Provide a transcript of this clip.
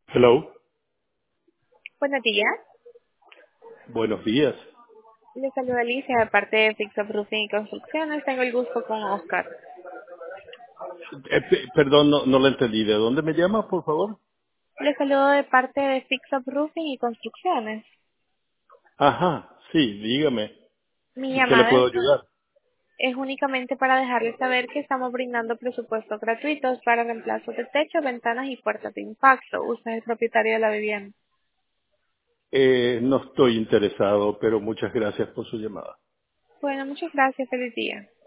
Hello, Buenos días. buenos días. Le saluda Alicia de parte de Fix Up Roofing y Construcciones. Tengo el gusto con Oscar. Perdón, no lo entendí. ¿De dónde me llama, por favor? Le saludo de parte de Fix Up Roofing y Construcciones. Ajá, sí, dígame. Mi ¿En qué le llamada puedo ayudar? es únicamente para dejarle saber que estamos brindando presupuestos gratuitos para reemplazo de techo, ventanas y puertas de impacto. Usted es el propietario de la vivienda. No estoy interesado, pero muchas gracias por su llamada. Bueno, muchas gracias. Feliz día.